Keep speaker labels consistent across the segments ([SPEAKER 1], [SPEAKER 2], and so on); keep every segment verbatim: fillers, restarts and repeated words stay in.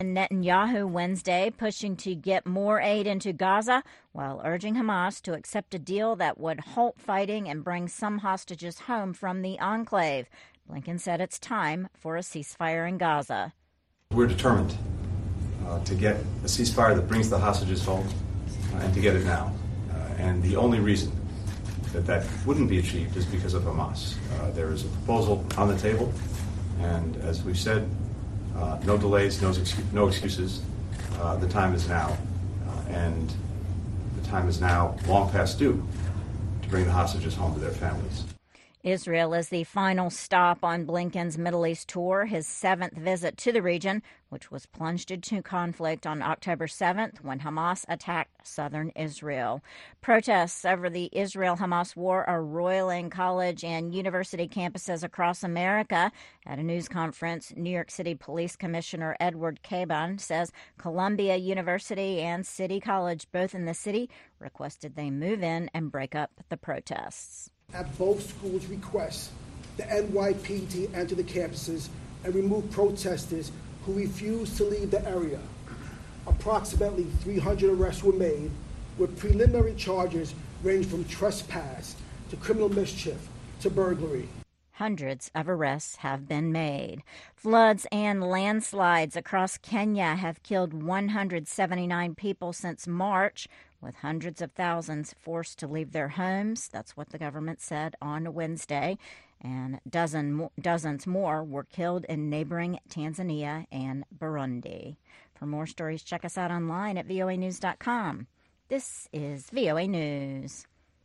[SPEAKER 1] Netanyahu Wednesday pushing to get more aid into Gaza while urging Hamas to accept a deal that would halt fighting and bring some hostages home from the enclave. Blinken said it's time for a ceasefire in Gaza.
[SPEAKER 2] We're determined uh, to get a ceasefire that brings the hostages home uh, and to get it now. Uh, and the only reason that that wouldn't be achieved is because of Hamas. Uh, there is a proposal on the table, and as we've said, Uh, no delays, no, excu- no excuses. Uh, the time is now, uh, and the time is now long past due to bring the hostages home to their families.
[SPEAKER 1] Israel is the final stop on Blinken's Middle East tour, his seventh visit to the region, which was plunged into conflict on October seventh when Hamas attacked southern Israel. Protests over the Israel-Hamas war are roiling college and university campuses across America. At a news conference, New York City Police Commissioner Edward Caban says Columbia University and City College, both in the city, requested they move in and break up the protests.
[SPEAKER 3] At both schools' requests, the N Y P D enter the campuses and remove protesters who refuse to leave the area. Approximately three hundred arrests were made, with preliminary charges ranging from trespass to criminal mischief to burglary.
[SPEAKER 1] Hundreds of arrests have been made. Floods and landslides across Kenya have killed one hundred seventy-nine people since March, with hundreds of thousands forced to leave their homes. That's what the government said on Wednesday. And dozen, dozens more were killed in neighboring Tanzania and Burundi. For more stories, check us out online at V O A news dot com. This is V O A News.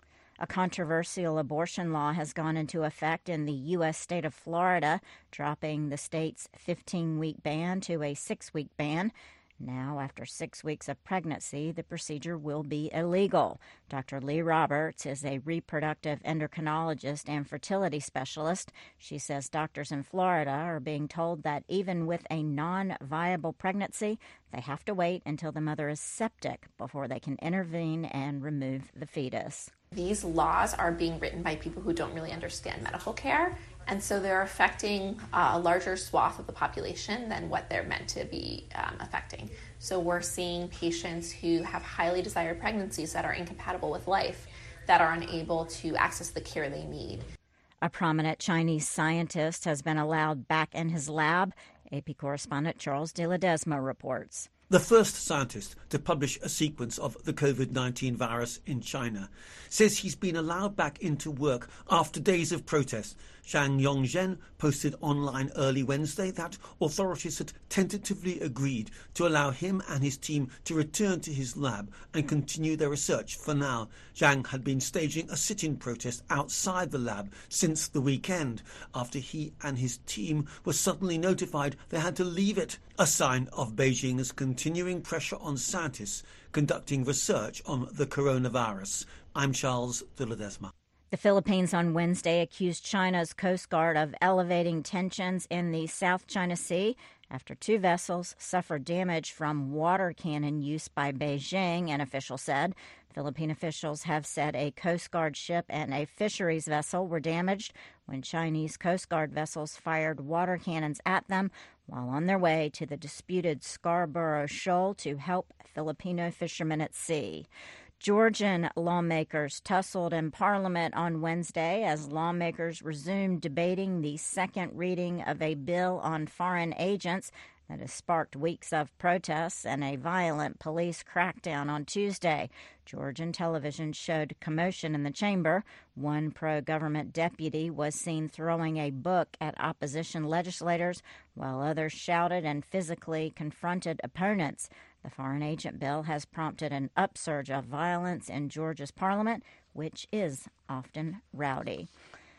[SPEAKER 1] A controversial abortion law has gone into effect in the U S state of Florida, dropping the state's fifteen-week ban to a six-week ban. Now, after six weeks of pregnancy, the procedure will be illegal. Doctor Lee Roberts is a reproductive endocrinologist and fertility specialist. She says doctors in Florida are being told that even with a non-viable pregnancy, they have to wait until the mother is septic before they can intervene and remove the fetus.
[SPEAKER 4] These laws are being written by people who don't really understand medical care, and so they're affecting uh, a larger swath of the population than what they're meant to be um, affecting. So we're seeing patients who have highly desired pregnancies that are incompatible with life, that are unable to access the care they need.
[SPEAKER 1] A prominent Chinese scientist has been allowed back in his lab. A P correspondent Charles de Ledesma reports.
[SPEAKER 5] The first scientist to publish a sequence of the COVID nineteen virus in China says he's been allowed back into work after days of protest. Zhang Yongzhen posted online early Wednesday that authorities had tentatively agreed to allow him and his team to return to his lab and continue their research for now. Zhang had been staging a sit-in protest outside the lab since the weekend after he and his team were suddenly notified they had to leave it, a sign of Beijing's continuing pressure on scientists conducting research on the coronavirus. I'm Charles de Ledesma.
[SPEAKER 1] The Philippines on Wednesday accused China's Coast Guard of elevating tensions in the South China Sea after two vessels suffered damage from water cannon use by Beijing, an official said. Philippine officials have said a Coast Guard ship and a fisheries vessel were damaged when Chinese Coast Guard vessels fired water cannons at them while on their way to the disputed Scarborough Shoal to help Filipino fishermen at sea. Georgian lawmakers tussled in Parliament on Wednesday as lawmakers resumed debating the second reading of a bill on foreign agents that has sparked weeks of protests and a violent police crackdown on Tuesday. Georgian television showed commotion in the chamber. One pro-government deputy was seen throwing a book at opposition legislators, while others shouted and physically confronted opponents. The foreign agent bill has prompted an upsurge of violence in Georgia's parliament, which is often rowdy.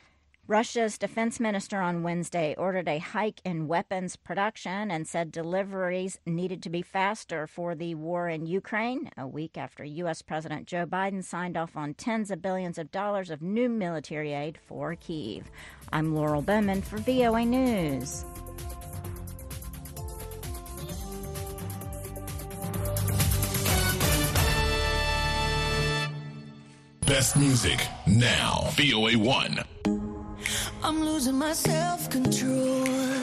[SPEAKER 1] Russia's defense minister on Wednesday ordered a hike in weapons production and said deliveries needed to be faster for the war in Ukraine, a week after U S. President Joe Biden signed off on tens of billions of dollars of new military aid for Kyiv. I'm Laurel Bowman for V O A News.
[SPEAKER 6] Best music now. V O A one.
[SPEAKER 7] I'm losing my self-control.